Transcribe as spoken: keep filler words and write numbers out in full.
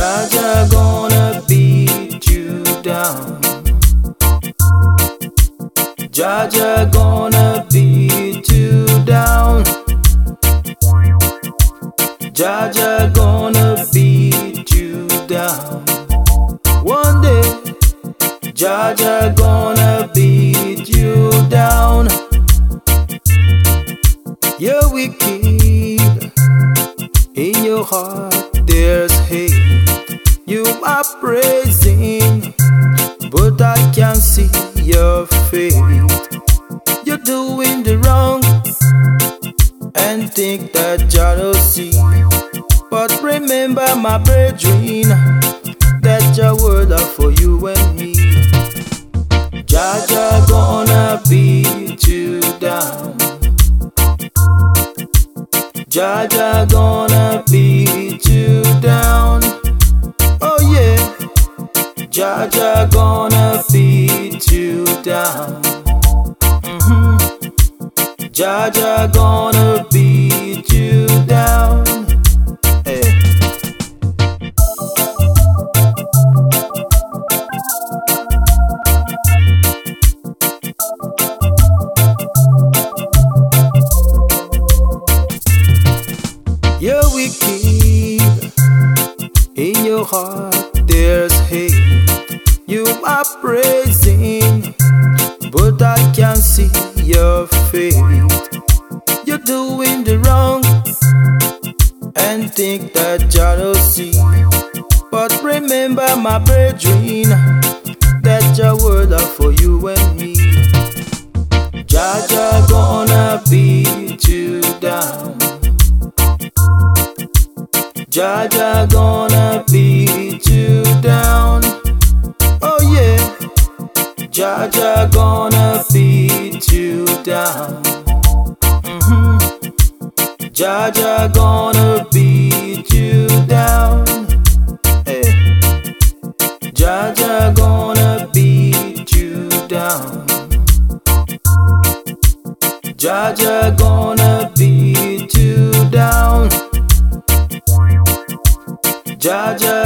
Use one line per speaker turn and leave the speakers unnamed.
Jaja gonna beat you down. Jaja gonna beat you down. Jaja gonna beat you down. One day, Jaja gonna beat you down. You're wicked, in your heart there's hate. You are praising, but I can't see your faith. You're doing the wrong and think that Jah don't see. But remember, my brethren, that Jah word are for you and me. Jaja gonna beat you down. Jaja gonna beat you down. Oh yeah, Jaja gonna beat you down. Mm-hmm. Jaja gonna beat you down. Hey. You're wicked, in your heart there's hate. You are praising, but I can't see your faith. You're doing the wrong and think that Jah don't see. But remember, my brethren, that Jah word are for you and me. Jaja gonna beat you down. Jaja gonna beat you down. Oh yeah, Jaja gonna beat you down. Mm-hmm. Jaja gonna beat you down. Hey. Jaja gonna beat you down. Jaja gonna beat you down. Jaja